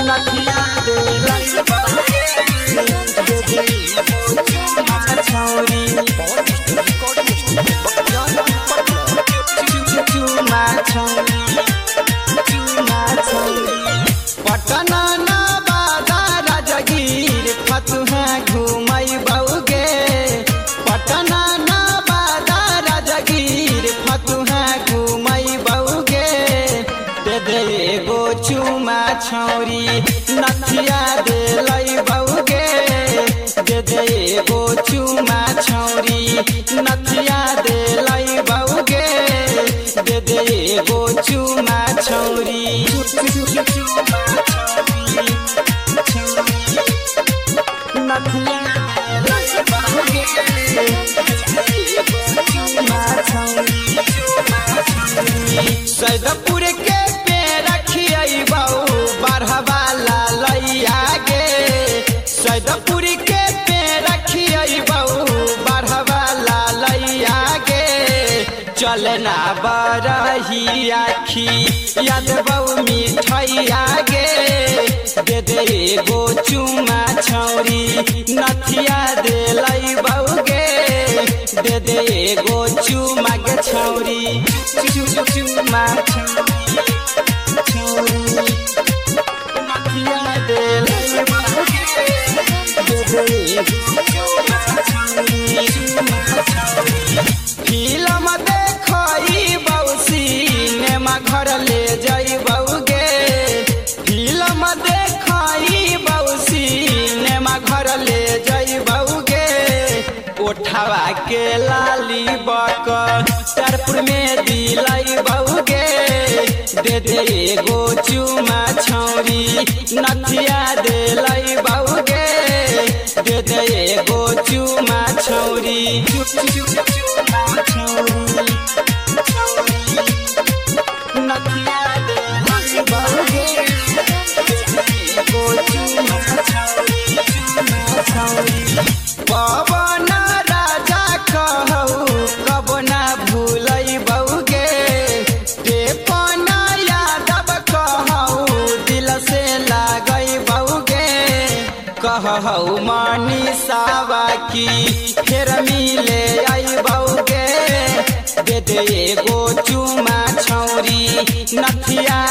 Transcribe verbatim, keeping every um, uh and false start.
नथिया दे लई बउगे दे दे एगो चुमा छौरी चुमा छौरी चुमा छौरी पटना नवादा राजगीर फतुहा घुमई बउगे पटना नवादा राजगीर फतुहा घुमई बउगे दे दे एगो चुमा छौरी नथिया दे लई बउगे दे दे एगो चुमा छौरी नथिया दे लई बउगे दे दे एगो चुमा छौरी चुमा छौरी नथिया लई बउगे चुमा छौरी सैदपुर के पे रखिए बाऊ बारहवाला लैया गे सैदपुर के पे रखिए बाऊ बारहवाला लैया गे चलना बरही आखी याद बऊ मिठैया गे दे दे एगो चुमा छौरी नथिया दे लई बउगे दे दे एगो चुमा के छौरी चुमा छौरी नथिया दे लई बउगे दे दे एगो चुमा छौरी चुमा छौरी फिल्म देखई बऊ सिनेमा घर ले जाई बउगे फिल्म देखई बऊ सिनेमा घर ले जाई बउगे उठावा के लाली बक तरपुर में दिलाई बउगे दे दे एगो चुमा छौरी नथिया दे लई बउगे दे दे एगो चुमा छौरी चुमा छौरी नथिया दे लई बउगे एगो चुमा छौरी चुमा छौरी पवन राजा कहू कब ना भूलई बउगे टेपन यादव कहू दिल से लागई बउगे कहू मनीषावा की फेर मिले आई बउगे दे दे एगो चुमा छौरी नथिया